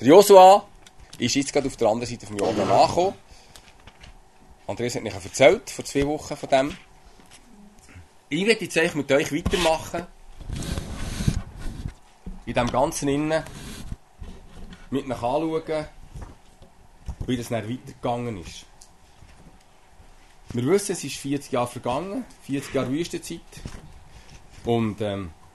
Der Josua ist jetzt gerade auf der anderen Seite vom Jordan angekommen. Andreas hat mir erzählt, vor 2 Wochen von dem. Ich werde jetzt eigentlich mit euch weitermachen. In dem Ganzen innen. Mit euch anschauen, wie das dann weitergegangen ist. Wir wissen, es ist 40 Jahre vergangen, 40 Jahre Wüstenzeit. Und das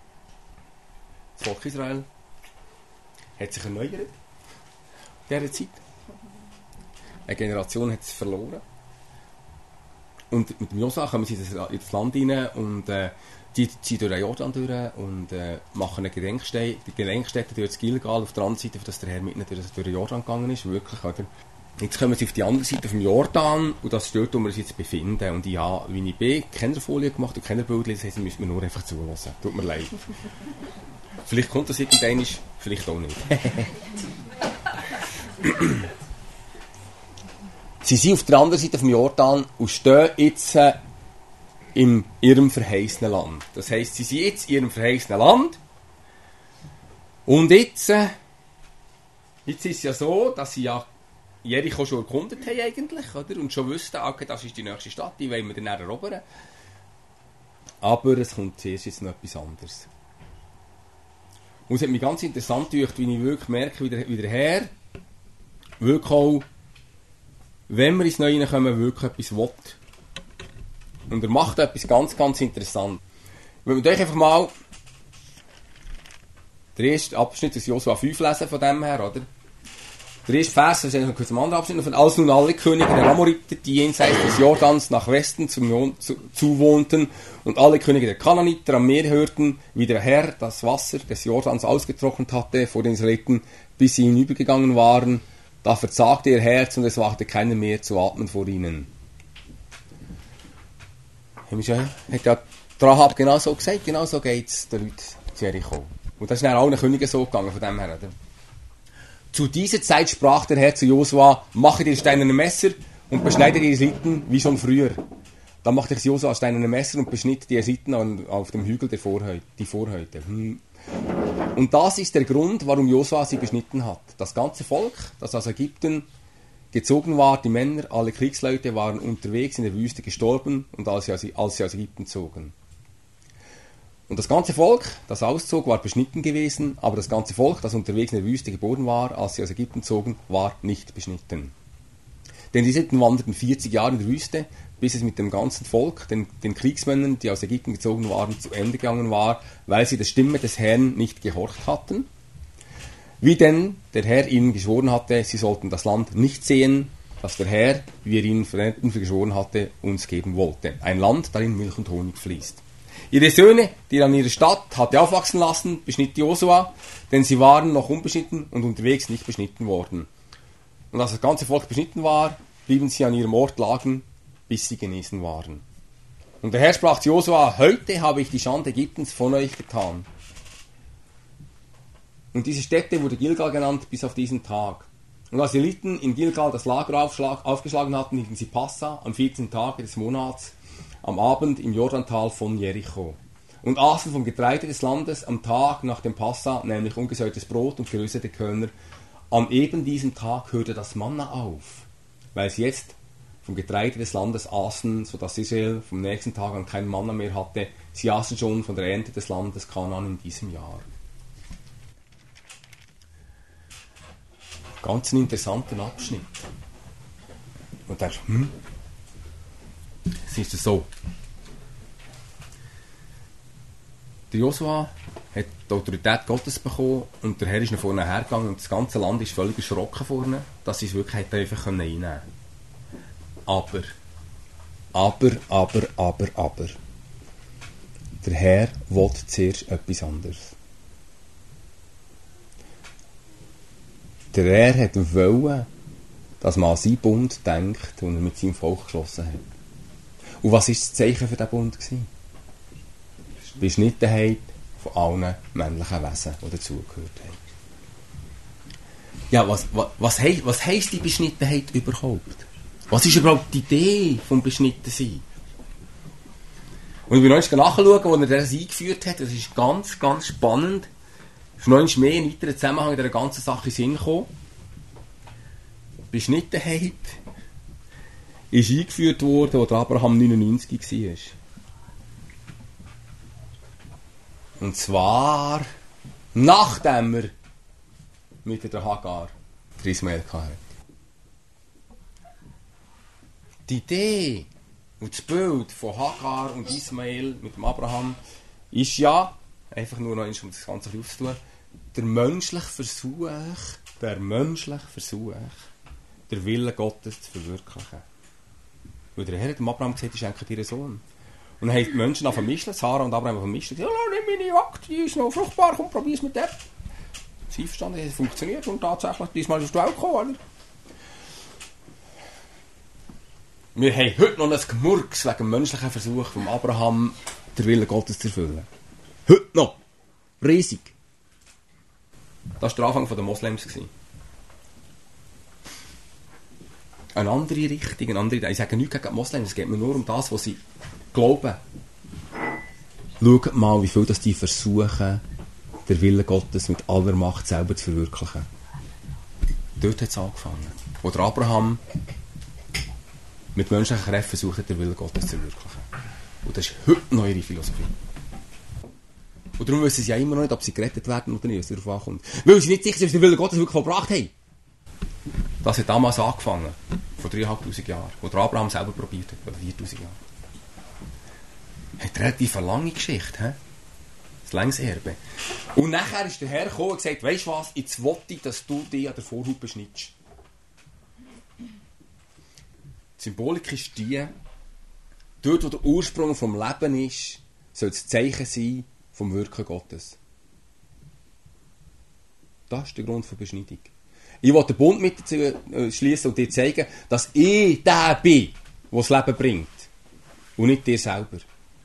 Volk Israel hat sich erneuert in dieser Zeit. Eine Generation hat es verloren. Und mit dem Josua kommen sie in das Land rein und die ziehen durch den Jordan durch und machen eine Gedenkstätte durch das Gilgal auf der anderen Seite, dass der Herr mitten durch den Jordan gegangen ist. Wirklich, oder? Jetzt kommen sie auf die andere Seite vom Jordan und das ist dort, wo wir uns jetzt befinden. Und ich habe, wie ich bin, keine Folie gemacht und keine Bilder, das heisst, müssen wir nur einfach zulassen. Tut mir leid. Vielleicht kommt das irgendwann, vielleicht auch nicht. Sie sind auf der anderen Seite vom Jordan und stehen jetzt in ihrem verheißenen Land. Das heisst, sie sind jetzt in ihrem verheißenen Land und jetzt ist es ja so, dass sie ja Jericho schon erkundet haben eigentlich, oder? Und schon wussten, okay, das ist die nächste Stadt, die wollen wir dann erobern. Aber es kommt zuerst jetzt noch etwas anderes. Und es hat mich ganz interessant gedacht, wie ich wirklich merke, wie der Herr wirklich auch, wenn wir ins Neue reinkommen, wirklich etwas will. Und er macht etwas ganz, ganz interessant. Ich will mit euch einfach mal den ersten Abschnitt aus Josua 5 lesen von dem her, oder? Der erste Vers, das ist noch kurz am anderen Abschnitt. Als nun alle Könige der Amoriter, die jenseits des Jordans nach Westen zuwohnten, und alle Könige der Kanaaniter am Meer hörten, wie der Herr das Wasser des Jordans ausgetrocknet hatte vor den Israeliten, bis sie hinübergegangen waren, da verzagte ihr Herz und es wagte keiner mehr zu atmen vor ihnen. Hat ja Rahab genau so gesagt, genau so geht es den Leuten zu Jericho. Und das ist dann allen Königen so gegangen, von dem her, oder? Zu dieser Zeit sprach der Herr zu Josua, mache dir steinerne Messer und beschneide die Israeliten wie schon früher. Da machte Josua steinerne Messer und beschnitt die Israeliten auf dem Hügel die Vorhäute. Und das ist der Grund, warum Josua sie beschnitten hat. Das ganze Volk, das aus Ägypten gezogen war, die Männer, alle Kriegsleute waren unterwegs in der Wüste gestorben und als sie aus Ägypten zogen. Und das ganze Volk, das auszog, war beschnitten gewesen, aber das ganze Volk, das unterwegs in der Wüste geboren war, als sie aus Ägypten zogen, war nicht beschnitten. Denn die Israeliten wanderten 40 Jahre in der Wüste, bis es mit dem ganzen Volk, den Kriegsmännern, die aus Ägypten gezogen waren, zu Ende gegangen war, weil sie der Stimme des Herrn nicht gehorcht hatten. Wie denn der Herr ihnen geschworen hatte, sie sollten das Land nicht sehen, das der Herr, wie er ihnen geschworen hatte, uns geben wollte. Ein Land, darin Milch und Honig fließt. Ihre Söhne, die er an ihrer Stadt hatte aufwachsen lassen, beschnitt Josua, denn sie waren noch unbeschnitten und unterwegs nicht beschnitten worden. Und als das ganze Volk beschnitten war, blieben sie an ihrem Ort lagen, bis sie genesen waren. Und der Herr sprach zu Josua, heute habe ich die Schande Ägyptens von euch getan. Und diese Stätte wurde Gilgal genannt bis auf diesen Tag. Und als die Israeliten in Gilgal das Lager aufgeschlagen hatten, hielten sie Passa am 14. Tage des Monats am Abend im Jordantal von Jericho und aßen vom Getreide des Landes am Tag nach dem Passa, nämlich ungesäuertes Brot und geröstete Körner. An eben diesem Tag hörte das Manna auf, weil sie jetzt vom Getreide des Landes aßen, sodass Israel vom nächsten Tag an kein Manna mehr hatte. Sie aßen schon von der Ernte des Landes Kanaan in diesem Jahr. Ganz ein interessanter Abschnitt. Und dann es ist so. Der Josua hat die Autorität Gottes bekommen und der Herr ist nach vorne hergegangen und das ganze Land ist völlig erschrocken vorne, dass sie es wirklich einfach einnehmen konnten. Aber. Der Herr will zuerst etwas anderes. Der Herr hat wollen, dass man an seinen Bund denkt, den er mit seinem Volk geschlossen hat. Und was war das Zeichen für diesen Bund? Die Beschnittenheit von allen männlichen Wesen, die dazugehört haben. Ja, was heisst die Beschnittenheit überhaupt? Was ist überhaupt die Idee vom Beschnittensein? Und ich will noch nachschauen, wo er das eingeführt hat. Das ist ganz, ganz spannend. ist noch einmal mehr in weiteren Zusammenhang in dieser ganzen Sache in den Sinn gekommen. Beschnittenheit ist eingeführt worden, als Abraham 99 war. Und zwar nachdem er mit der Hagar der Ismael hatte. Die Idee und das Bild von Hagar und Ismael mit dem Abraham ist ja, einfach nur noch um das Ganze aufzutun, der menschliche Versuch, den Willen Gottes zu verwirklichen. Weil der Herr hat dem Abraham gesagt, ich schenke dir einen Sohn. Und dann haben die Menschen vermischt, Sarah und Abraham vermischt, gesagt, ja, nimm meine Jagd, die ist noch fruchtbar, komm, probier's mit der. Sie verstanden, es funktioniert und tatsächlich, diesmal ist die Welt gekommen, oder? Wir haben heute noch ein Gemurks wegen dem menschlichen Versuch von Abraham, den Willen Gottes zu erfüllen. Heute noch. Riesig. Das war der Anfang der Moslems. Eine andere Richtung, eine andere Idee. Ich sage nichts gegen die Moslems, es geht mir nur um das, was sie glauben. Schaut mal, wie viel das die versuchen, den Willen Gottes mit aller Macht selber zu verwirklichen. Dort hat es angefangen. Wo der Abraham mit menschlichen Kräften versucht, den Willen Gottes zu verwirklichen. Und das ist heute noch ihre Philosophie. Und darum wissen sie ja immer noch nicht, ob sie gerettet werden oder nicht, was darauf ankommt. Weil sie nicht sicher sind, ob sie den Willen Gottes wirklich vollbracht haben. Das hat damals angefangen, vor 3'500 Jahren, wo der Abraham selber probiert hat, oder 4'000 Jahre. Hat eine relativ lange Geschichte, he? Das langes Erbe. Und nachher ist der Herr gekommen und gesagt, weisst du was, jetzt will ich, dass du dich an der Vorhaut beschnittst. Die Symbolik ist die, dort wo der Ursprung vom Leben ist, soll das Zeichen sein vom Wirken Gottes. Das ist der Grund der Beschneidung. Ich will den Bund mit dir schließen und dir zeigen, dass ich der bin, der das Leben bringt. Und nicht dir selber.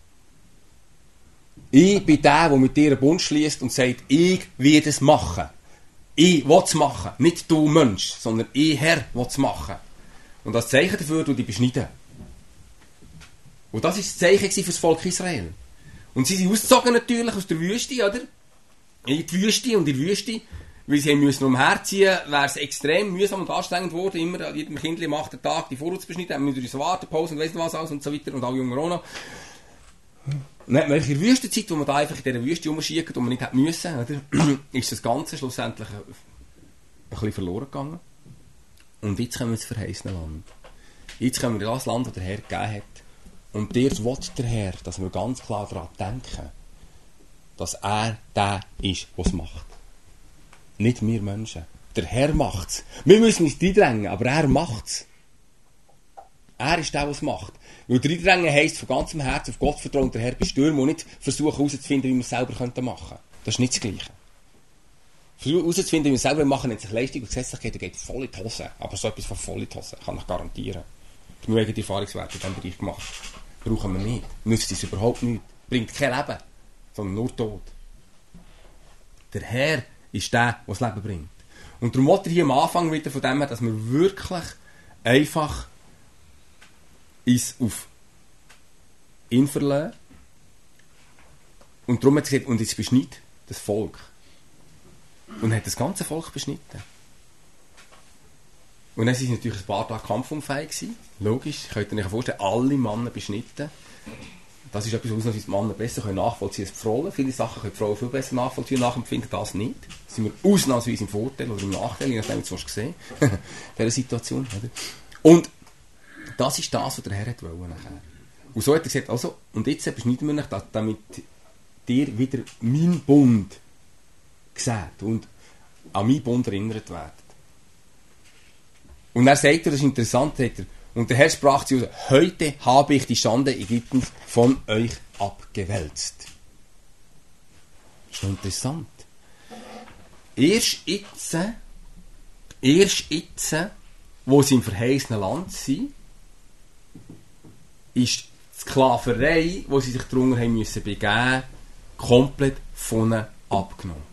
Ich bin der mit dir einen Bund schließt und sagt, ich will es machen. Ich will es machen. Nicht du Mensch, sondern ich Herr will es machen. Und das Zeichen dafür du dich beschneiden. Und das war das Zeichen für das Volk Israel. Und sie sind ausgezogen natürlich aus der Wüste, oder? In die Wüste und in die Wüste. Weil sie müssen umherziehen, wäre es extrem mühsam und anstrengend geworden. Immer an jedem Kindli am 8. Tag die Vorrat zu beschneiden. Dann müssen wir warten, Pause und weiss nicht was alles und so weiter. Und alle Jungen auch noch. Und dann hat man in der Wüstenzeit, wo man da einfach in dieser Wüste rumschiegt und man nicht hätte müssen, oder? Ist das Ganze schlussendlich ein bisschen verloren gegangen. Und jetzt kommen wir ins verheißene Land. Jetzt kommen wir in das Land, das der Herr gegeben hat. Und dort will der Herr, dass wir ganz klar daran denken, dass er der ist, der es macht. Nicht wir Menschen. Der Herr macht es. Wir müssen nicht reindrängen, aber er macht es. Er ist der, der es macht. Weil reindrängen heisst von ganzem Herzen auf Gott vertrauen, der Herr bestürmen und nicht versuchen herauszufinden, wie wir es selber machen könnten. Das ist nicht das Gleiche. Versuchen herauszufinden, wie wir es selber machen, nennt sich Leistung und Gesetzlichkeit, geht voll in die Hose. Aber so etwas von voll in die Hose, kann ich garantieren. Wir haben die Erfahrungswerte in diesem Bereich gemacht. Brauchen wir nicht. Nützt es überhaupt nichts. Bringt kein Leben, sondern nur Tod. Der Herr ist der, der das Leben bringt. Und darum wollte er hier am Anfang wieder von dem her, dass wir wirklich einfach uns auf ihn verlassen. Und darum hat er gesagt, und jetzt beschnitt das Volk. Und er hat das ganze Volk beschnitten. Und dann waren sie natürlich ein paar Tage kampfunfähig gewesen. Logisch, könnt ihr euch vorstellen, alle Männer beschnitten. Das ist etwas, was die Männer besser nachvollziehen können als die Frauen. Viele Sachen können die Frauen viel besser nachvollziehen und nachempfinden, das nicht. Da sind wir ausnahmsweise im Vorteil oder im Nachteil, je nachdem, wie du es gesehen hast, in dieser Situation. Oder? Und das ist das, was der Herr wollte nachher. Und so hat er gesagt, also, und jetzt beschneiden wir euch, damit dir wieder mein Bund gesagt und an meinen Bund erinnert werdet. Und er sagt, das ist interessant, sagt er, und der Herr sprach zu uns, heute habe ich die Schande Ägyptens von euch abgewälzt. Das ist noch interessant. Erst jetzt, wo sie im verheißenen Land sind, ist die Sklaverei, wo sie sich darunter haben müssen begeben, komplett von ihnen abgenommen.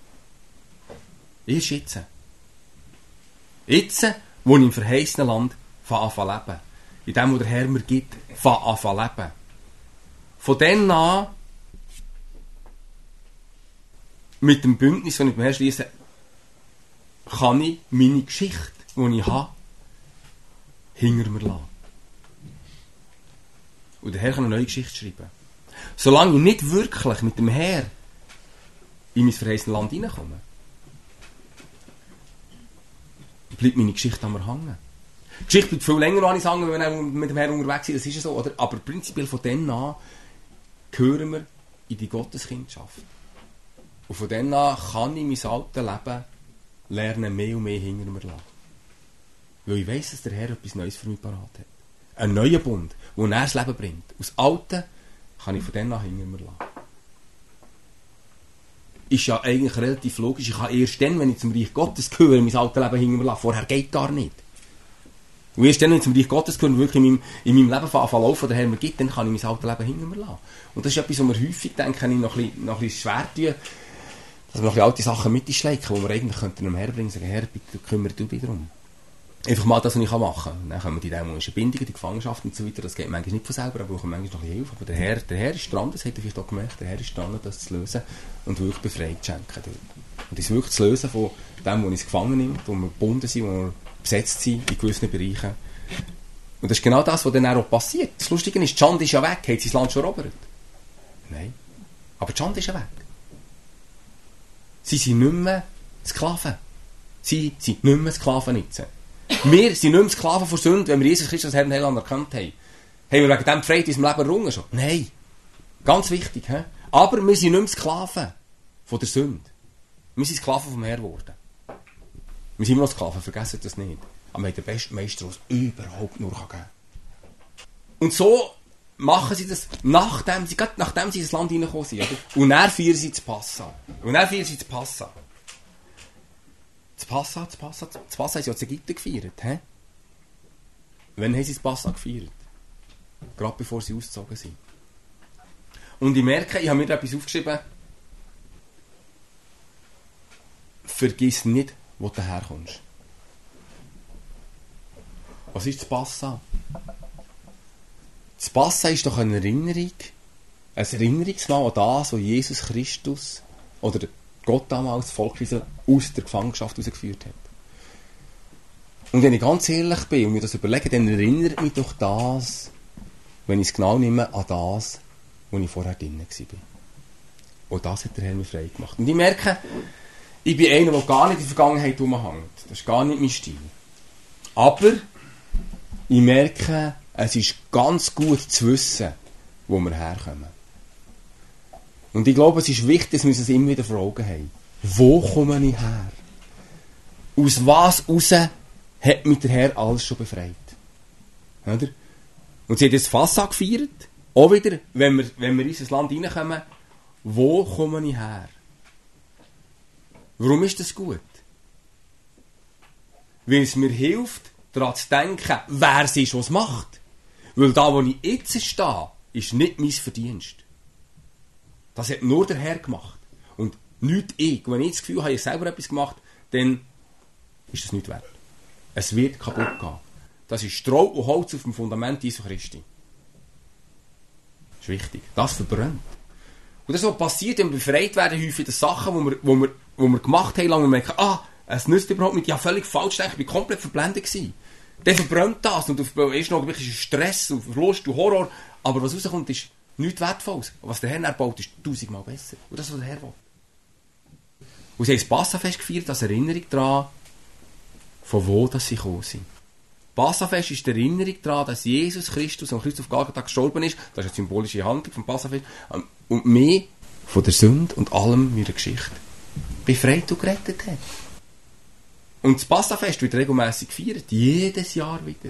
Erst jetzt. Jetzt, wo ich im verheißenen Land anfangen leben. In dem, wo der Herr mir gibt, anfangen leben. Von dann an mit dem Bündnis, das ich mit dem Herrn schliesse, kann ich meine Geschichte, die ich habe, hinter mir lassen. Und der Herr kann eine neue Geschichte schreiben. Solange ich nicht wirklich mit dem Herr in mein verheißene Land hineinkomme, bleibt meine Geschichte an mir hängen. Die Geschichte bleibt viel länger an hängen, wenn wir mit dem Herrn unterwegs sind, das ist so, oder? Aber prinzipiell von dann an gehören wir in die Gotteskindschaft. Und von dann an kann ich mein altes Leben lernen, mehr und mehr hinter mir lassen. Weil ich weiss, dass der Herr etwas Neues für mich parat hat. Ein neuer Bund, der er das Leben bringt. Aus Alten kann ich von dann an hinter mir lassen. Ist ja eigentlich relativ logisch. Ich kann erst dann, wenn ich zum Reich Gottes gehöre, mein altes Leben hinter mir lassen. Vorher geht gar nicht. Und erst dann, wenn ich zum Reich Gottes gehöre, wirklich in meinem Leben verlaufen, der Herr mir gibt, dann kann ich mein altes Leben hinter mir lassen. Und das ist etwas, was wir häufig denken, noch ein bisschen schwer tun, dass wir noch ein bisschen alte Sachen mit schleichen, die wir eigentlich dem Herr bringen, sagen, Herr, bitte kümmere du dich darum. Einfach mal das, was ich machen kann. Dann kommen die dämonischen Bindungen, die Gefangenschaft und so weiter. Das geht manchmal nicht von selber, aber brauchen manchmal noch ein bisschen Hilfe. Aber der Herr ist dran, das hat er vielleicht auch gemerkt, der Herr ist dran, das zu lösen und wirklich Befreiung zu schenken. Und das wirklich zu lösen von dem, wo uns gefangen nimmt, wo wir gebunden sind, wo wir besetzt sind in gewissen Bereichen. Und das ist genau das, was dann auch passiert. Das Lustige ist, die Schande ist ja weg. Hat sie das Land schon erobert? Nein. Aber die Schande ist ja weg. Sie sind nicht mehr Sklaven. Sie sind nicht mehr Sklaven jetzt. Wir sind nicht mehr Sklaven vor Sünde, wenn wir Jesus Christus als Herrn und Heiland erkannt haben. Haben wir wegen dem befreit in unserem Leben errungen schon? Nein. Ganz wichtig. He? Aber wir sind nicht mehr Sklaven von der Sünde. Wir sind Sklaven vom Herrn geworden. Wir sind immer noch Sklaven, vergessen das nicht. Aber wir haben den besten Meister, den es überhaupt nur geben kann. Und so machen sie das, nachdem sie in das Land reingekommen sind. Oder? Und dann feiern sie das Passa. Das Passa haben sie ja zu Ägypten gefeiert. He? Wann haben sie das Passa gefeiert? Gerade bevor sie ausgezogen sind. Und ich merke, ich habe mir da etwas aufgeschrieben. Vergiss nicht, wo du herkommst. Was ist das Passa? Das Passa ist doch eine Erinnerung, ein Erinnerungsmal an das, was Jesus Christus oder Gott damals das Volk Israel aus der Gefangenschaft herausgeführt hat. Und wenn ich ganz ehrlich bin und mir das überlege, dann erinnert mich doch das, wenn ich es genau nehme, an das, wo ich vorher drin war. Und das hat der Herr mir frei gemacht. Und ich merke, ich bin einer, der gar nicht in der Vergangenheit rumhängt. Das ist gar nicht mein Stil. Aber ich merke, es ist ganz gut zu wissen, wo wir herkommen. Und ich glaube, es ist wichtig, dass wir uns das immer wieder vor Augen haben. Wo komme ich her? Aus was raus hat mich der Herr alles schon befreit? Oder? Und sie hat jetzt Passa gefeiert. Auch wieder, wenn wir in unser Land reinkommen, wo komme ich her? Warum ist das gut? Weil es mir hilft, daran zu denken, wer es ist, was es macht. Weil da, wo ich jetzt stehe, ist nicht mein Verdienst. Das hat nur der Herr gemacht. Und nicht ich. Wenn ich das Gefühl habe, ich selber etwas gemacht, dann ist das nicht wert. Es wird kaputt gehen. Das ist Stroh und Holz auf dem Fundament Jesu Christi. Das ist wichtig. Das verbrennt. Und das, was passiert, wenn wir befreit werden, häufig das Sachen, die wir gemacht haben, lange merken, es nützt überhaupt nicht, ich habe völlig falsch gedacht, ich war komplett verblendet gewesen. Dann verbrennt das und auf ersten Augenblick ist Stress und Verlust und Horror. Aber was rauskommt, ist nichts Wertvolles. Was der Herr erbaut, ist 1000-mal besser. Und das, was der Herr will. Und sie haben das Passafest gefeiert als Erinnerung daran, von wo sie gekommen sind. Passafest ist die Erinnerung daran, dass Jesus Christus am Kreuz auf Golgatha gestorben ist. Das ist eine symbolische Handlung vom Passafest. Und mich von der Sünde und allem in ihrer Geschichte befreit und gerettet hat. Und das Passafest wird regelmässig gefeiert. Jedes Jahr wieder.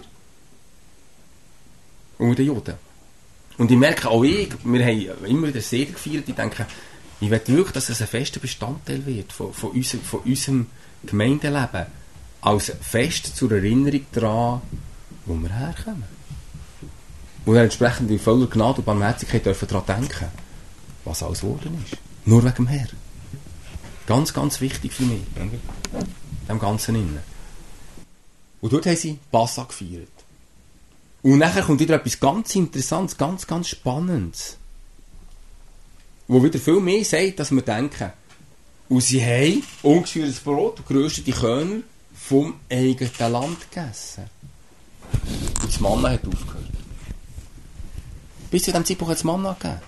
Unter den Juden. Und ich merke auch wir haben immer wieder Segen gefeiert. Ich denke, ich will wirklich, dass es ein fester Bestandteil wird von unserem Gemeindeleben. Als Fest zur Erinnerung daran, wo wir herkommen. Und dann entsprechend in voller Gnade und Barmherzigkeit dürfen daran denken, was alles geworden ist. Nur wegen dem Herrn. Ganz, ganz wichtig für mich. Dem Ganzen innen. Und dort haben sie Passa gefeiert. Und nachher kommt wieder etwas ganz Interessantes, ganz, ganz Spannendes. Wo wieder viel mehr sagt, als wir denken. Und sie haben ungeschürztes Brot und geröstete Körner vom eigenen Land gegessen. Und das Manna hat aufgehört. Bis zu diesem Zeitpunkt hat es Manna gegeben.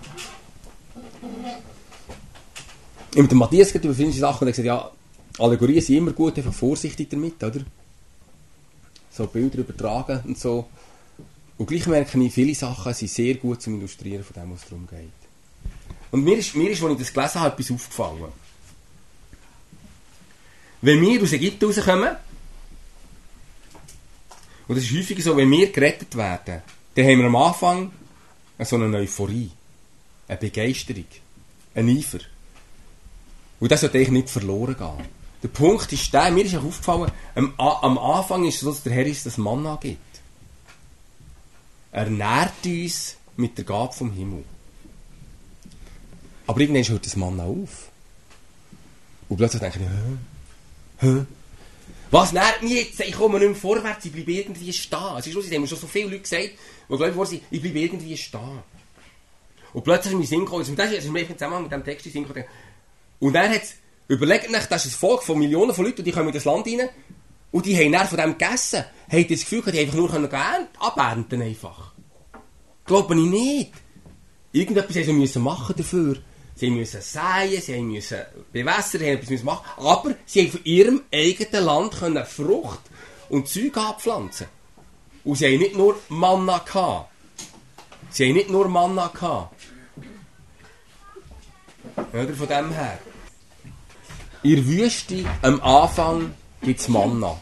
Ich mit dem Matthias geht über viele Sachen und er gesagt, ja, Allegorien sind immer gut, einfach vorsichtig damit, oder? So Bilder übertragen und so. Und gleich merke ich, viele Sachen sind sehr gut zum Illustrieren von dem, was es darum geht. Und mir ist, als ich das gelesen habe, etwas aufgefallen. Wenn wir aus Ägypten rauskommen, und das ist häufig so, wenn wir gerettet werden, dann haben wir am Anfang so eine Euphorie, eine Begeisterung, ein Eifer. Und das sollte eigentlich nicht verloren gehen. Der Punkt ist der, mir ist auch aufgefallen, am Anfang ist es so, dass der Herr uns das Manna gibt. Er nährt uns mit der Gabe vom Himmel. Aber irgendwann hört das Manna auf. Und plötzlich denke ich, was nährt mich jetzt? Ich komme nicht mehr vorwärts, ich bleibe irgendwie stehen. Es ist lustig, haben mir schon so viele Leute gesagt, die glauben, ich bleibe irgendwie stehen. Und plötzlich ist mein Sinn gekommen, das ist mir zusammen mit dem Text in Sinn gekommen. Und dann hat es, überlegt euch, das ist ein Volk von Millionen von Leuten, die kommen in das Land rein und die haben dann von dem gegessen. Haben das Gefühl, die einfach nur abernten einfach. Glaube ich nicht. Irgendetwas haben sie machen dafür. Sie müssen säen, sie müssen bewässern, sie haben etwas machen. Aber sie haben von ihrem eigenen Land können Frucht und Zeug abpflanzen. Und sie haben nicht nur Manna gehabt. Oder von dem her. In der Wüste am Anfang gibt es Manna.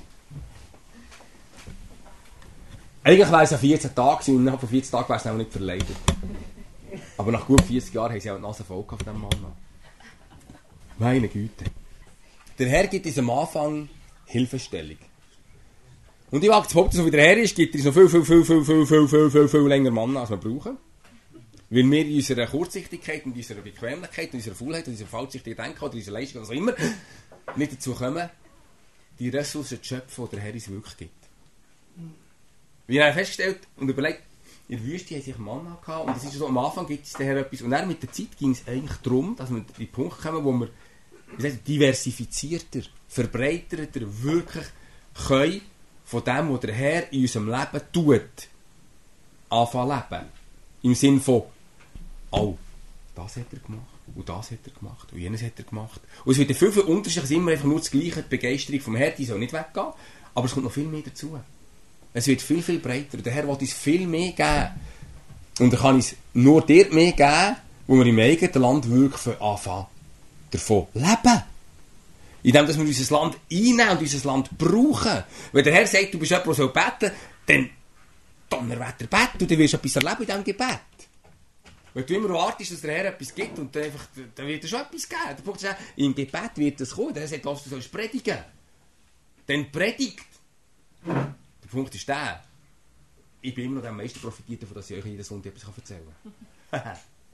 Eigentlich wäre es ja 14 Tage und innerhalb von 14 Tagen wäre es noch nicht verleidet. Aber nach gut 40 Jahren haben sie auch die Nase voll auf diesem Manna. Meine Güte. Der Herr gibt uns am Anfang Hilfestellung. Und ich wage zu behaupten, so wie der Herr ist, gibt er uns noch viel länger Manna, als wir brauchen. Weil wir in unserer Kurzsichtigkeit und unserer Bequemlichkeit und unserer Faulheit und unserer falschsichtigen Denken oder unserer Leistung oder was auch immer nicht dazu kommen, die Ressourcen zu schöpfen, die der Herr uns wirklich gibt. Wir haben festgestellt und überlegt, in der Wüste haben sich Manna gehabt und das ist so, am Anfang gibt es der Herr etwas. Und dann mit der Zeit ging es eigentlich darum, dass wir an den Punkt kommen, wo wir diversifizierter, verbreiterter wirklich können von dem, was der Herr in unserem Leben tut, anfangen leben. Im Sinne von, oh, das hat er gemacht, und das hat er gemacht, und jenes hat er gemacht. Und es wird viel, viel unterschiedlich, immer einfach nur das Gleiche, die Begeisterung vom Herrn, die soll nicht weggehen, aber es kommt noch viel mehr dazu. Es wird viel, viel breiter. Der Herr will uns viel mehr geben. Und er kann uns nur dort mehr geben, wo wir im eigenen Land wirklich anfangen, davon leben. Indem dass wir unser Land einnehmen und unser Land brauchen. Wenn der Herr sagt, du bist jemand, der beten soll, dann wird er beten und dann wirst du etwas erleben in diesem Gebet. Wenn du immer wartest, dass der Herr etwas gibt und dann wird er schon etwas geben. Der Punkt ist, im Gebet wird das kommen. Der Herr sagt, was du sollst predigen. Dann predigt. Der Punkt ist der, ich bin immer noch der am meisten profitiert davon, dass ich euch jeden Sonntag etwas erzählen kann.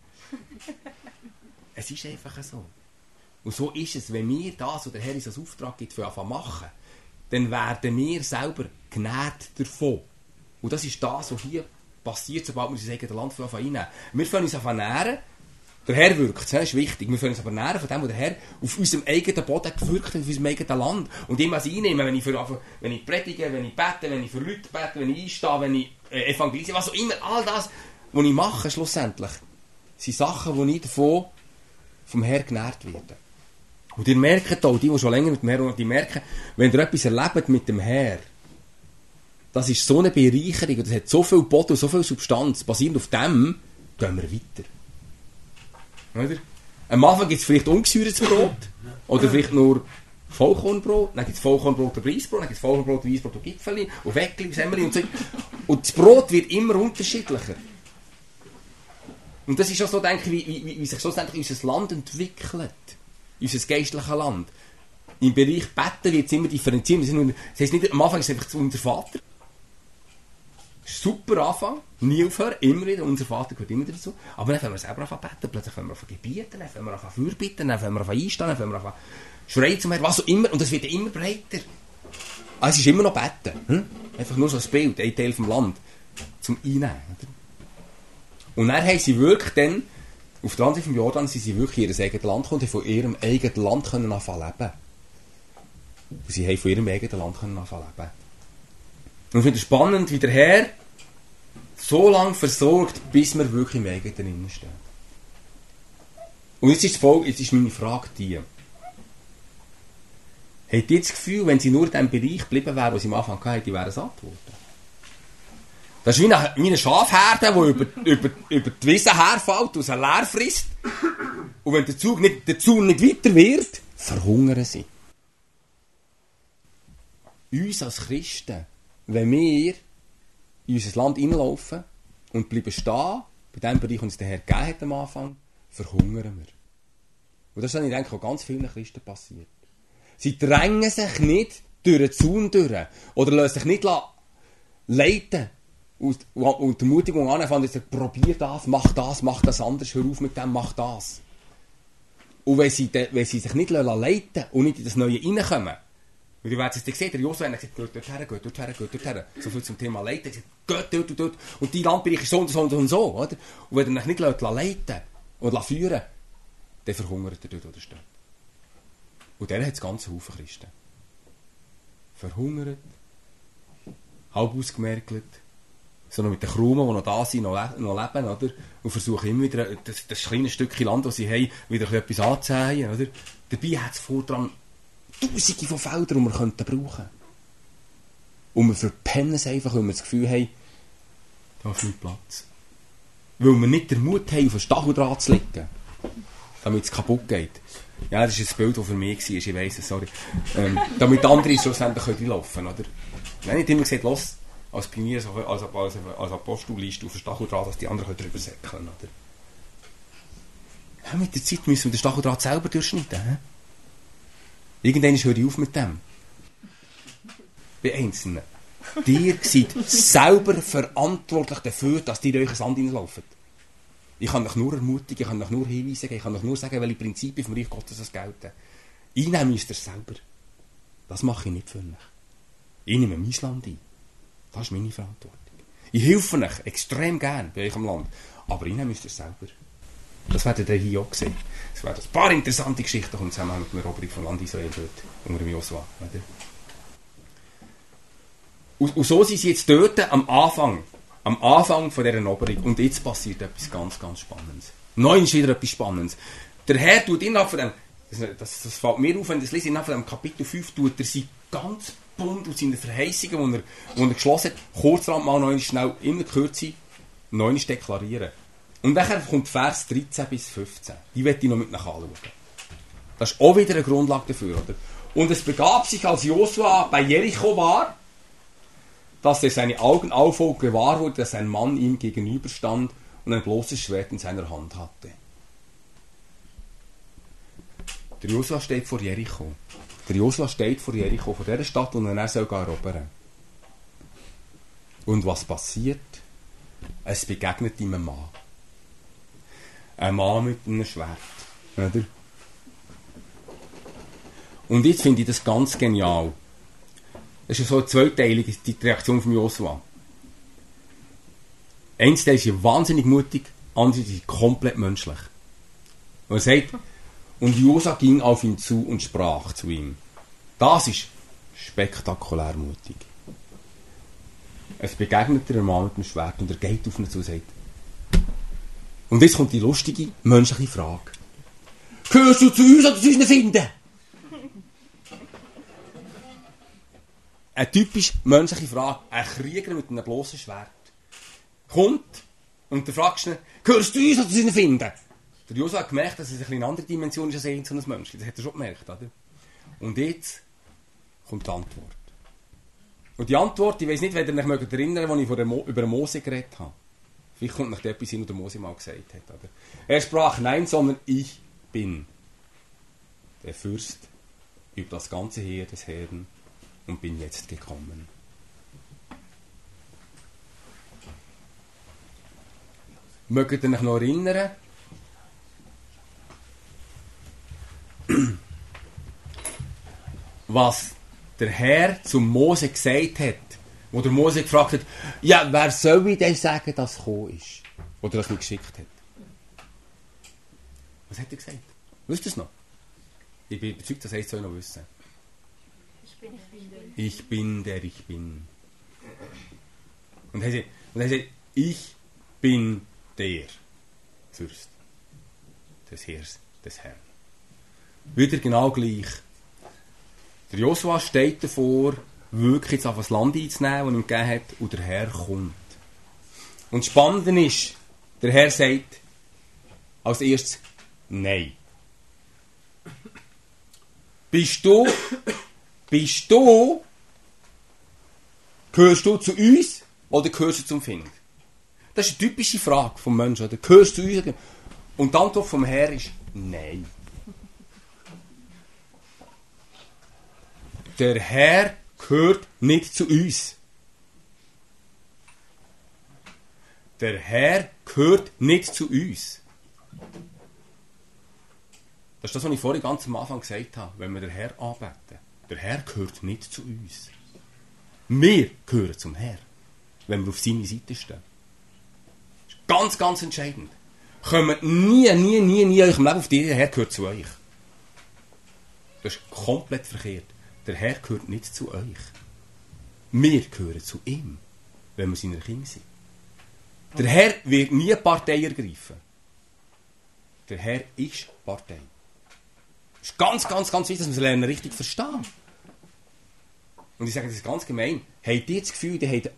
Es ist einfach so. Und so ist es, wenn wir das, was der Herr uns als Auftrag gibt, für anfangen machen, dann werden wir selber genährt davon. Und das ist das, was hier passiert, sobald wir unser eigenes Land einnehmen. Wir können uns nähren. Der Herr wirkt, das ist wichtig. Wir können uns aber nähren von dem, was der Herr auf unserem eigenen Boden gewirkt hat, auf unserem eigenen Land. Und immer einnehmen, wenn ich predige, wenn ich bete, wenn ich für Leute bete, wenn ich einstehe, wenn ich evangelisiere, was auch immer, all das, was ich mache schlussendlich, sind Sachen, die ich davon vom Herr genährt werde. Und ihr merkt auch, die schon länger mit dem Herr und die merken, wenn ihr etwas erlebt mit dem Herr, das ist so eine Bereicherung, das hat so viel Boden, so viel Substanz, basierend auf dem, gehen wir weiter. Oder? Am Anfang gibt es vielleicht ungesäuertes Brot, oder vielleicht nur Vollkornbrot, dann gibt es Vollkornbrot und Reisbrot, dann gibt es Vollkornbrot und Reisbrot und Gipfeli und Weckli und Semmeli und so. Und das Brot wird immer unterschiedlicher. Und das ist auch so, denke ich, wie sich schlussendlich unser Land entwickelt. Unser geistliches Land. Im Bereich Betten wird es immer differenziert. Das heisst nicht, am Anfang ist es einfach unser Vater. Super Anfang, nie aufhören, immer wieder, unser Vater gehört immer dazu. Aber dann können wir selber anfangen beten, plötzlich können wir anfangen gebieten, dann können wir anfangen fürbitten, dann können wir anfangen einstehen, dann können wir anfangen schreien zum Herrn, was auch immer. Und das wird immer breiter. Also es ist immer noch Beten. Einfach nur so ein Bild, ein Teil vom Land, zum Einnehmen. Oder? Und dann haben sie wirklich dann Auf der anderen Seite vom Jordan sind sie wirklich in ihr eigenes Land gekommen und von ihrem eigenen Land können anfangen leben. Und sie haben von ihrem eigenen Land können anfangen leben. Und ich finde es spannend, wie der Herr so lange versorgt, bis wir wirklich im eigenen Innen stehen. Und jetzt ist meine Frage die. Habt ihr das Gefühl, wenn sie nur in dem Bereich geblieben wären, wo sie am Anfang hatten, die wären satt geworden? Das ist wie eine Schafherde, die über die Wiese herfällt und sie leer frisst. Und wenn der Zaun nicht weiter wird, verhungern sie. Uns als Christen, wenn wir in unser Land hineinlaufen und bleiben stehen, bei dem Bereich, den uns der Herr gegeben hat am Anfang, verhungern wir. Und das ist dann, ich denke, auch ganz vielen Christen passiert. Sie drängen sich nicht durch den Zaun durch oder lassen sich nicht leiten und die Ermutigung anfangen, dass probier das, mach das anders, hör auf mit dem, mach das. Und wenn sie sich nicht leiten lassen und nicht in das Neue reinkommen, und ihr werdet es dann sehen, der Joshua hat gesagt, geht dorthin. So viel zum Thema Leiten. Er hat gesagt, geht dort. Und die Landbereich ist so und so und so. Oder? Und wenn ihr euch nicht leiten und führen, dann verhungert ihr dort, wo ihr steht. Und der hat es ganz Haufen Christen. Verhungert, halb ausgemergelt, so noch mit den Krumen, die noch da sind, noch leben, oder? Und versuchen immer wieder, das kleine Stückchen Land, das sie haben, wieder etwas anzuhängen, oder? Dabei hat es vordran Tausende von Feldern, die wir brauchen könnten. Und wir verpennen es einfach, weil wir das Gefühl haben, da ist nicht Platz. Weil wir nicht den Mut haben, auf ein Stacheldraht zu liegen, damit es kaputt geht. Ja, das ist ein Bild, das für mich war, ich weiss es, sorry. Damit andere schlussendlich laufen können, oder? Ich habe nicht immer gesagt, los, als Pionier, als Apostel liest auf ein Stacheldraht, dass die anderen drüber säckeln können, oder? Ja, mit der Zeit müssen wir den Stacheldraht selber durchschneiden, he? Irgendwann höre ich auf mit dem. Bei Einzelnen. Ihr seid selber verantwortlich dafür, dass ihr euch ein Sand hineinlaufen. Ich kann euch nur ermutigen, ich kann euch nur Hinweise geben, ich kann euch nur sagen, welche Prinzipien vom Reich Gottes das gelten. Einnehmen müsst ihr selber. Das mache ich nicht für euch. Ich nehme mein Land ein. Das ist meine Verantwortung. Ich helfe euch extrem gern bei euch im Land. Aber einnehmen müsst ihr selber. Das werdet ihr hier auch sehen. Es werden ein paar interessante Geschichten kommen zusammen mit dem Eroberung von Land Israel dort, unter dem Josua. Und so sind sie jetzt dort am Anfang von dieser Eroberung. Und jetzt passiert etwas ganz, ganz Spannendes. Neun ist wieder etwas Spannendes. Der Herr tut innerhalb von dem, das fällt mir auf, wenn ich das lese, innerhalb von dem Kapitel 5 tut er sie ganz bunt aus seinen Verheißungen, die er geschlossen hat, kurzerhand mal noch schnell in der Kürze neu deklarieren. Und dann kommt Vers 13 bis 15. Die werde ich noch mit anschauen. Das ist auch wieder eine Grundlage dafür, oder? Und es begab sich, als Josua bei Jericho war, dass er seine Augen aufhob, gewahr wurde, dass ein Mann ihm gegenüberstand und ein bloßes Schwert in seiner Hand hatte. Der Josua steht vor Jericho. Der Josua steht vor Jericho, vor dieser Stadt, und er soll erobern. Und was passiert? Es begegnet ihm ein Mann. Ein Mann mit einem Schwert. Oder? Und jetzt finde ich das ganz genial. Das ist so eine zweiteilige die Reaktion von Josua. Eins, der ist wahnsinnig mutig, andere ist komplett menschlich. Und er sagt, und Josua ging auf ihn zu und sprach zu ihm. Das ist spektakulär mutig. Es begegnet der Mann mit dem Schwert und er geht auf ihn zu und sagt, und jetzt kommt die lustige, menschliche Frage. Gehörst du zu uns oder zu unseren Finden? Eine typisch menschliche Frage. Ein Krieger mit einem bloßen Schwert kommt und du fragst ihn, gehörst du uns oder zu unseren Finden? Der Josua hat gemerkt, dass es eine andere Dimension ist als ein so ein Mensch. Das hat er schon gemerkt, oder? Und jetzt kommt die Antwort. Und die Antwort, ich weiss nicht, wenn ihr euch erinnern mögt, als ich über Mose geredet habe. Vielleicht kommt noch etwas hin, was der Mose mal gesagt hat. Oder? Er sprach, nein, sondern ich bin der Fürst über das ganze Heer des Herrn und bin jetzt gekommen. Mögt ihr euch noch erinnern? Was der Herr zu Mose gesagt hat, wo der Mose gefragt hat, ja, wer soll ich denn sagen, dass es gekommen ist? Oder das mich geschickt hat? Was hat er gesagt? Wisst ihr es noch? Ich bin überzeugt, das heisst, soll ich noch wissen. Ich bin der ich bin. Und er sagt, ich bin der Fürst des Heers des Herrn. Wieder genau gleich. Der Josua steht davor, wirklich jetzt auf das Land einzunehmen, das ihm gegeben hat, und der Herr kommt. Und das Spannende ist, der Herr sagt als erstes Nein. Bist du, gehörst du zu uns oder gehörst du zum Find? Das ist eine typische Frage vom Menschen. Oder? Gehörst du zu uns? Und die Antwort vom Herr ist Nein. Der Herr gehört nicht zu uns. Der Herr gehört nicht zu uns. Das ist das, was ich vorhin ganz am Anfang gesagt habe, wenn wir den Herr anbeten. Der Herr gehört nicht zu uns. Wir gehören zum Herr, wenn wir auf seine Seite stehen. Das ist ganz, ganz entscheidend. Kommt nie in eurem Leben auf die Idee, der Herr gehört zu euch. Das ist komplett verkehrt. Der Herr gehört nicht zu euch. Wir gehören zu ihm, wenn wir seine Kinder sind. Der Herr wird nie Partei ergreifen. Der Herr ist Partei. Es ist ganz, ganz, ganz wichtig, dass wir es richtig verstehen. Und ich sage, das ist ganz gemein. Habt ihr das Gefühl, ihr habt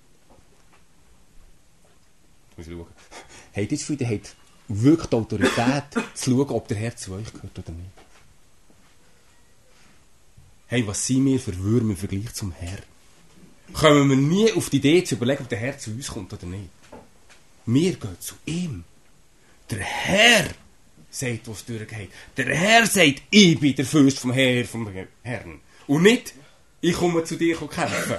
wirklich die Autorität zu schauen, ob der Herr zu euch gehört oder nicht? Hey, was sind wir für Würmer im Vergleich zum Herr? Kommen wir nie auf die Idee zu überlegen, ob der Herr zu uns kommt oder nicht? Wir gehen zu ihm. Der Herr sagt, was durchgeht. Der Herr sagt, ich bin der Fürst vom Herrn. Und nicht, ich komme zu dir kämpfen.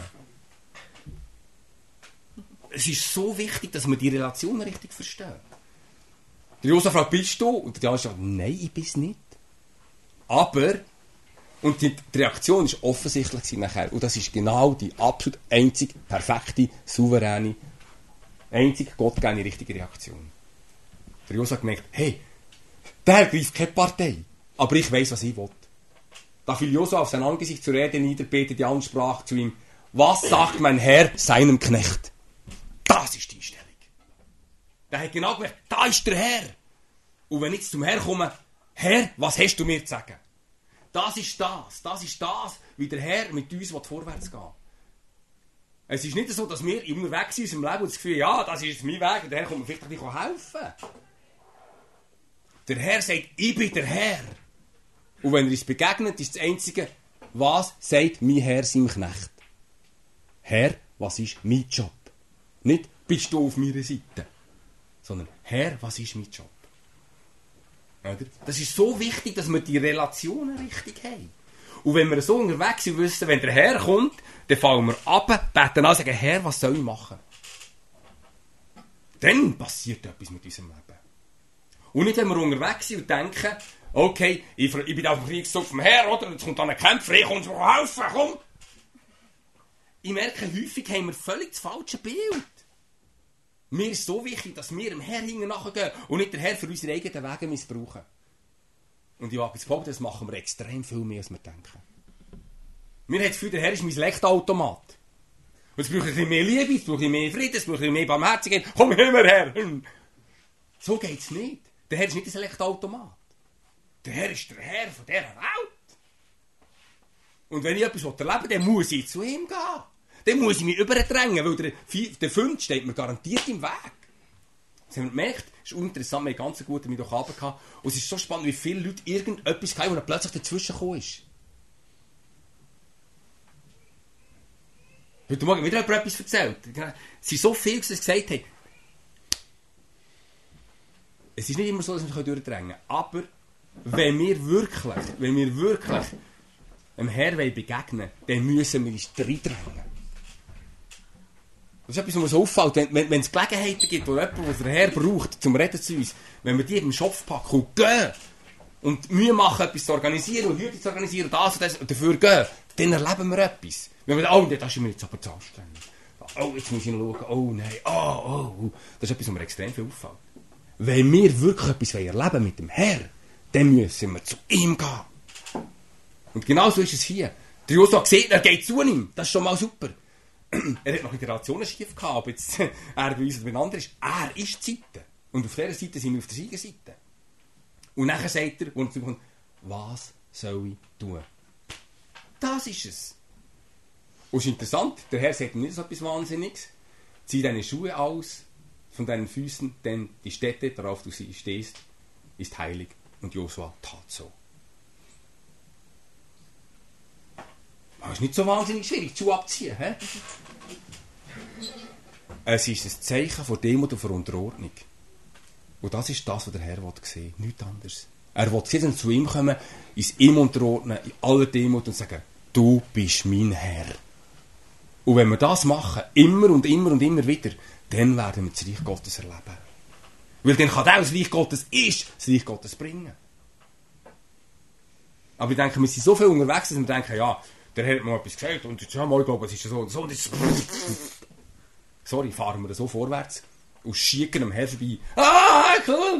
Es ist so wichtig, dass wir die Relation richtig verstehen. Der Josef fragt, bist du? Und der andere sagt, nein, ich bin es nicht. Aber, und die Reaktion war offensichtlich nachher. Und das ist genau die absolut einzig perfekte, souveräne, einzig gottgegebene richtige Reaktion. Der Josef hat gemerkt, hey, der greift keine Partei, aber ich weiss, was ich will. Da fiel Josua auf sein Angesicht zur Erde nieder, betete an und sprach zu ihm, was sagt mein Herr seinem Knecht? Das ist die Einstellung. Der hat genau gemerkt, da ist der Herr. Und wenn ich jetzt zum Herr komme, Herr, was hast du mir zu sagen? Das ist das, wie der Herr mit uns vorwärts geht. Es ist nicht so, dass wir unterwegs sind in unserem Leben und das Gefühl, ja, das ist mein Weg und der Herr kommt mir vielleicht ein bisschen helfen. Der Herr sagt, ich bin der Herr. Und wenn er uns begegnet, ist das Einzige, was sagt mein Herr seinem Knecht? Herr, was ist mein Job? Nicht, bist du auf meiner Seite? Sondern, Herr, was ist mein Job? Das ist so wichtig, dass wir die Relationen richtig haben. Und wenn wir so unterwegs sind, wissen, wenn der Herr kommt, dann fallen wir ab, beten an und sagen, Herr, was soll ich machen? Dann passiert etwas mit unserem Leben. Und nicht, wenn wir unterwegs sind und denken, okay, ich bin auf dem Kriegszug vom Herr, oder? Jetzt kommt dann ein Kämpfer, ich komme mir helfen, komm! Ich merke, häufig haben wir völlig das falsche Bild. Mir ist so wichtig, dass wir dem Herr hinten nachgehen und nicht den Herr für unsere eigenen Wege missbrauchen. Und ich wage zu behaupten, das machen wir extrem viel mehr, als wir denken. Mir hat das Gefühl, der Herr ist mein Lichtautomat. Und es braucht ein bisschen mehr Liebe, es braucht ein bisschen mehr Frieden, es braucht ein bisschen mehr Barmherzigkeit. Komm immer her! So geht es nicht. Der Herr ist nicht ein Lichtautomat. Der Herr ist der Herr von dieser Welt. Und wenn ich etwas erleben will, dann muss ich zu ihm gehen. Dann muss ich mich überdrängen, weil der Fünf steht mir garantiert im Weg. Das haben wir gemerkt, das ist uninteressant, wir haben ganz gut mit Abend gehabt. Und es ist so spannend, wie viele Leute irgendetwas hatten, wo dann plötzlich dazwischen gekommen ist. Heute Morgen wieder jemand etwas erzählt. Es sind so viele, die gesagt haben, es ist nicht immer so, dass wir durchdrängen können. Aber wenn wir wirklich dem Herrn begegnen wollen, dann müssen wir uns reindrängen. Das ist etwas, was mir so auffällt. Wenn es Gelegenheiten gibt, wo jemand, was der Herr braucht, zum Reden zu uns, wenn wir die im Schopf packen und gehen und Mühe machen, etwas zu organisieren und Hüte zu organisieren und das und das und dafür gehen, dann erleben wir etwas. Wenn wir sagen, oh, das ist mir jetzt aber zu anstrengend. Oh, jetzt muss ich noch schauen. Oh, nein. Oh. Das ist etwas, was mir extrem viel auffällt. Wenn wir wirklich etwas erleben mit dem Herr, dann müssen wir zu ihm gehen. Und genau so ist es hier. Der Josua sieht, er geht zu ihm. Das ist schon mal super. Er hat noch Iterationen schief gehabt, ob jetzt er bei uns oder bei anderen ist. Er ist die Seite. Und auf dieser Seite sind wir auf der Siegerseite. Und nachher sagt er, und kommt, was soll ich tun? Das ist es. Und es ist interessant, der Herr sagt nicht so etwas Wahnsinniges. Zieh deine Schuhe aus von deinen Füßen, denn die Stätte, darauf du stehst, ist heilig. Und Josua tat so. Das ist nicht so wahnsinnig schwierig, die Schuhe abziehen. He? Es ist ein Zeichen von Demut und von Unterordnung. Und das ist das, was der Herr sehen will. Nichts anderes. Er will jetzt zu ihm kommen, uns ihm unterordnen, in aller Demut und sagen, du bist mein Herr. Und wenn wir das machen, immer und immer und immer wieder, dann werden wir das Reich Gottes erleben. Weil dann kann auch das Reich Gottes das Reich Gottes bringen. Aber ich denke, wir sind so viel unterwegs, dass wir denken, ja, der Herr hat mir etwas gesagt und jetzt haben wir, ich glaube, es ist so und so. Und jetzt, sorry, fahren wir so vorwärts und schicken am Herr vorbei. Ah, cool!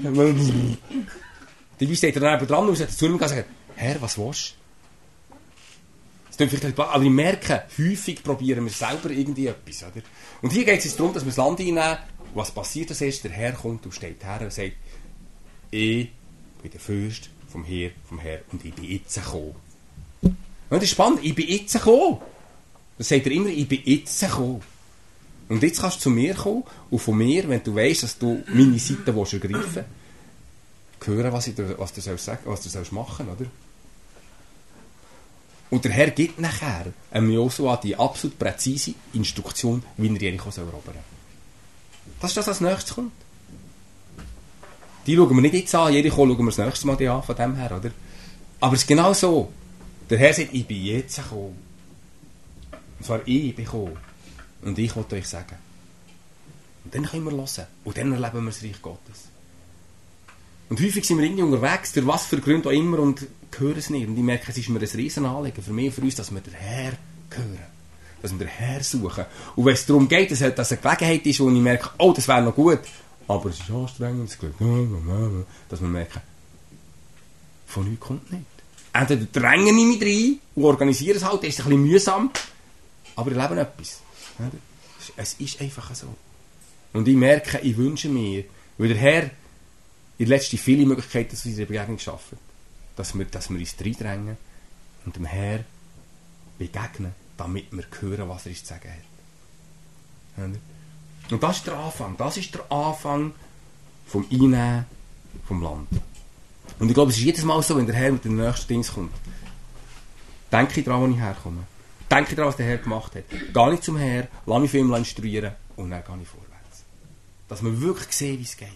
Die steht dann eben dran und sagt zu ihm und sagt, Herr, was willst du? Das tut vielleicht nicht, aber ich merke, häufig probieren wir selber irgendwie etwas. Oder? Und hier geht es jetzt darum, dass wir das Land einnehmen. Was passiert das erst? Der Herr kommt und steht her und sagt, ich bin der Fürst vom Herr und ich bin jetzt gekommen. Und das ist spannend, ich bin jetzt gekommen. Das sagt er immer, ich bin jetzt gekommen. Und jetzt kannst du zu mir kommen und von mir, wenn du weißt, dass du meine Seite ergreifen willst, hören, was du sollst sagen, was du sollst machen, oder? Und der Herr gibt nachher Josua die absolut präzise Instruktion, wie er Jericho erobern soll. Das ist das, was als nächstes kommt. Die schauen wir nicht jetzt an, Jericho schauen wir das nächste Mal an, von dem her, oder? Aber es ist genau so. Der Herr sagt, ich bin jetzt gekommen. Und zwar ich bin gekommen. Und ich wollte euch sagen. Und dann können wir hören. Und dann erleben wir das Reich Gottes. Und häufig sind wir irgendwie unterwegs, durch was für Gründe auch immer, und hören es nicht. Und ich merke, es ist mir ein Riesenanliegen für mich und für uns, dass wir den Herr hören. Dass wir den Herr suchen. Und wenn es darum geht, dass es eine Gelegenheit ist, wo ich merke, oh, das wäre noch gut, aber es ist anstrengend, es geht, dass wir merken, von nichts kommt nicht. Entweder drängen ich mich rein und organisieren es halt, das ist ein bisschen mühsam, aber ich lebe etwas. Es ist einfach so. Und ich merke, ich wünsche mir, weil der Herr in der letzten viele Möglichkeiten zu dieser Begegnung schaffen, dass wir uns reindrängen und dem Herr begegnen, damit wir hören, was er uns zu sagen hat. Und das ist der Anfang. Das ist der Anfang vom Einnehmen vom Land. Und ich glaube, es ist jedes Mal so, wenn der Herr mit dem nächsten Dings kommt. Denke daran, wo ich herkomme. Denke daran, was der Herr gemacht hat. Gehe nicht zum Herr, lass mich von ihm instruieren und dann gehe ich vorwärts. Dass wir wirklich sehen, wie es geht.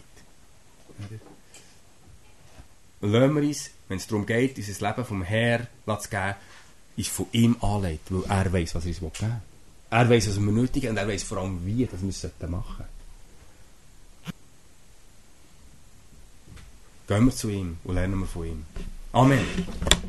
Lassen wir uns, wenn es darum geht, unser Leben vom Herr zu geben, ist von ihm anlegt, weil er weiss, was er uns geben will. Er weiss, was wir nötig haben, und er weiss vor allem, wie dass wir es machen sollten. Gehen wir zu ihm und lernen wir von ihm. Amen.